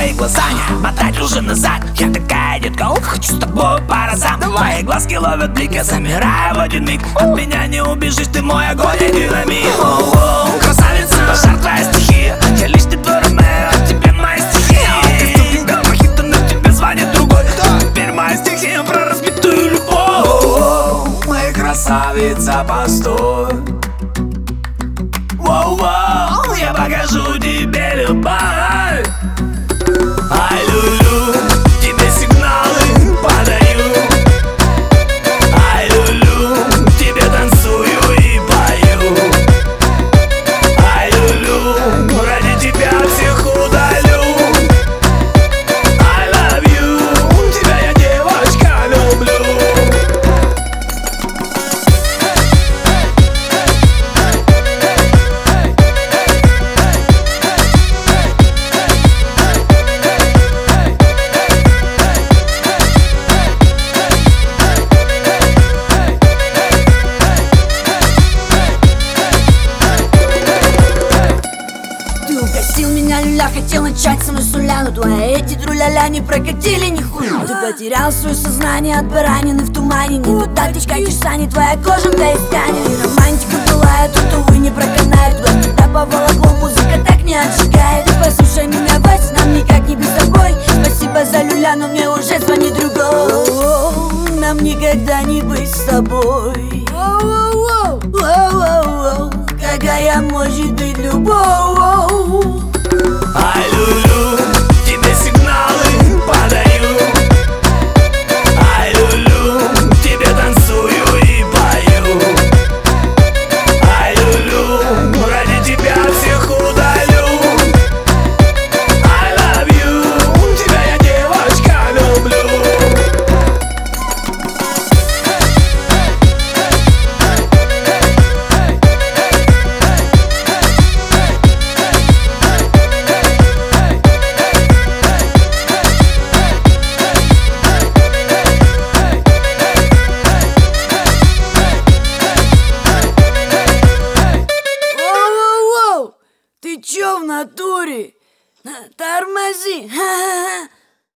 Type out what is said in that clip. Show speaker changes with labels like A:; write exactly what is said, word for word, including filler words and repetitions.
A: твои глаза не мотать уже назад. Я такая, детка, ух, хочу с тобой по разам. Твои глазки ловят блик, я замираю в один миг. От меня не убежишь, ты мой огонь и динамит. Оу-оу, красавица, пожар твоя стихия. Я лишь не твой Ромео, а тебе мои стихи. Ты ступенька мохито, но тебе звонит другой. Теперь моя стихия про разбитую любовь. Оу-оу, моя красавица, постой. Воу-воу, я покажу тебе любовь. Ай, люлю, тебе сигналы подаю. Ай, люлю, тебе танцую и пою. Ай, люлю, ради тебя всех удалю. I love you, тебя я, девочка, люблю.
B: Угостил меня люля, хотел начать со мной с нуля, но твои эти тру-ля-ля не прокатили нихуя. Ты потерял свое сознание от баранины в тумане. Не туда течка часа, не твоя кожа, да и станет. И романтика была, тут, увы, не проканает. Куда тебя поволокло, музыка так не отжигает. Ты послушай меня, Вась, нам никак не без тобой. Спасибо за люля, но мне уже звонит другой. Нам никогда не быть с тобой. Какая может быть любовь?
A: Ай, люлю, тебе сигналы подаю. Ай, люлю, тебе танцую и пою. Ай, люлю, ради тебя всех удалю. I love you, тебя я, девочка, люблю.
B: Ты чё в натуре? Тормози! Ха-ха.